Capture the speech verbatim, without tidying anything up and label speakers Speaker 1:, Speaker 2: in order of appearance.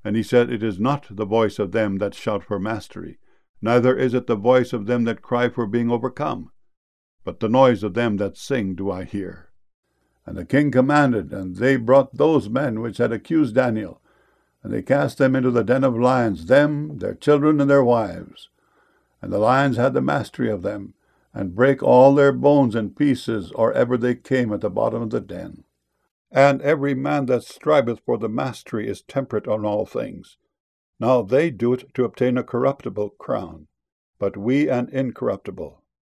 Speaker 1: And he said, It is not the voice of them that shout for mastery, neither is it the voice of them that cry for being overcome, but the noise of them that sing do I hear. And the king commanded, and they brought those men which had accused Daniel, and they cast them into the den of lions, them, their children, and their wives. And the lions had the mastery of them, and brake all their bones in pieces, or ever they came at the bottom of the den. And every man that striveth for the mastery is temperate on all things. Now they do it to obtain a corruptible crown, but we an incorruptible.